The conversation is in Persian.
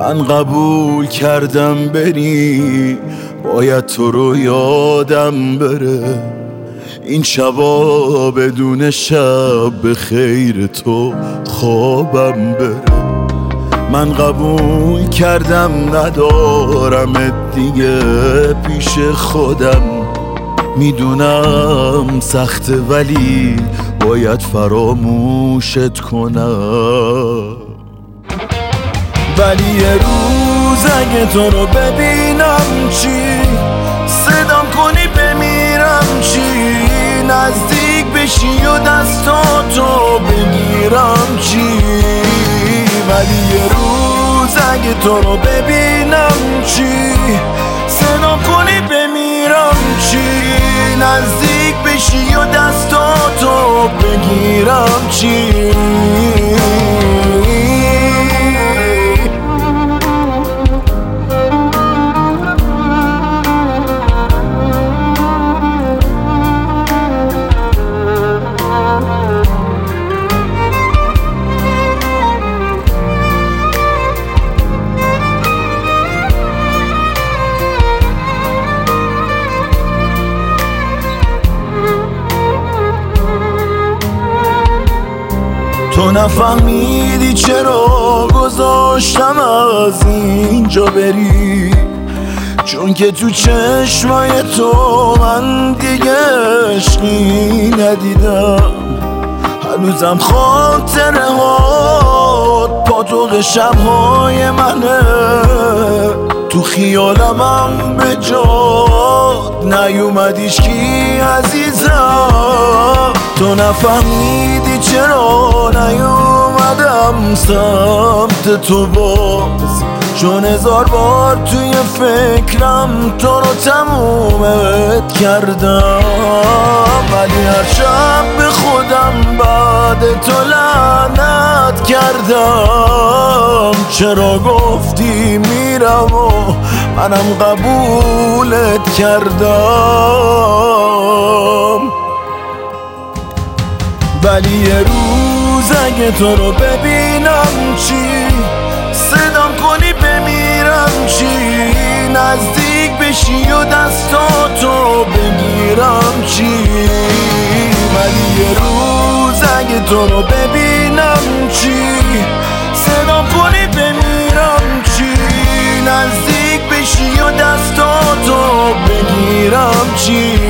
من قبول کردم بری، باید تو رو یادم بره. این شبا بدون شب به خیر تو خوابم بره. من قبول کردم ندارم دیگه پیش خودم. میدونم سخته ولی باید فراموشت کنم. ولی یه روز اگه تو رو ببینم چی، صدام کنی بمیرم چی، نزدیک بشی و دستاتو بگیرم چی. ولی یه روز اگه تو رو ببینم چی، صدام کنی بمیرم چی، نزدیک بشی و دستاتو بگیرم چی. تو نفهمیدی چرا گذاشتم از اینجا بری، چون که تو چشمای تو من دیگه عشقی ندیدم. هنوزم خاطره هات پاتوق شبهای منه، تو خیالمم به جات نیومدیش کی عزیزم. تو نفهمیدی چرا نیومدم سمت تو باز، چون 1000 بار توی فکرم تو رو تمومت کردم. ولی هر شب به خودم بعد تو لعنت کردم. چرا گفتی میرم و منم قبولت کردم. ولی یه روز اگه تو رو ببینم چی، صدام کنی بمیرم چی، نزدیک بشی و دستاتو بگیرم چی. ولی یه روز اگه تو رو ببینم چی، صدام کنی بمیرم چی، نزدیک بشی و دستاتو بگیرم چی.